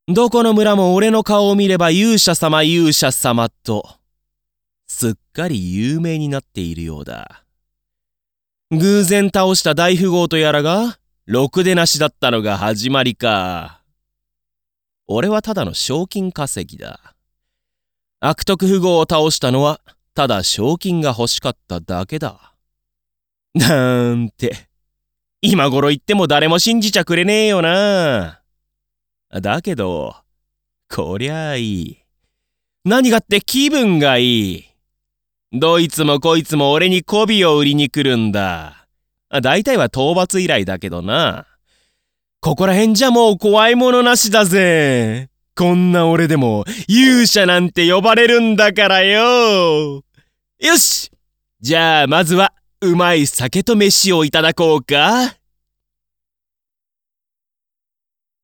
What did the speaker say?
どこの村も俺の顔を見れば勇者様勇者様と、すっかり有名になっているようだ。偶然倒した大富豪とやらが、ろくでなしだったのが始まりか。俺はただの賞金稼ぎだ。悪徳富豪を倒したのは、ただ賞金が欲しかっただけだ。なんて、今頃言っても誰も信じちゃくれねえよな。だけど、こりゃあいい。何がって気分がいい。どいつもこいつも俺に媚びを売りに来るんだ。大体は討伐依頼だけどな。ここら辺じゃもう怖いものなしだぜ。こんな俺でも勇者なんて呼ばれるんだからよ。よし！じゃあまずはうまい酒と飯をいただこうか。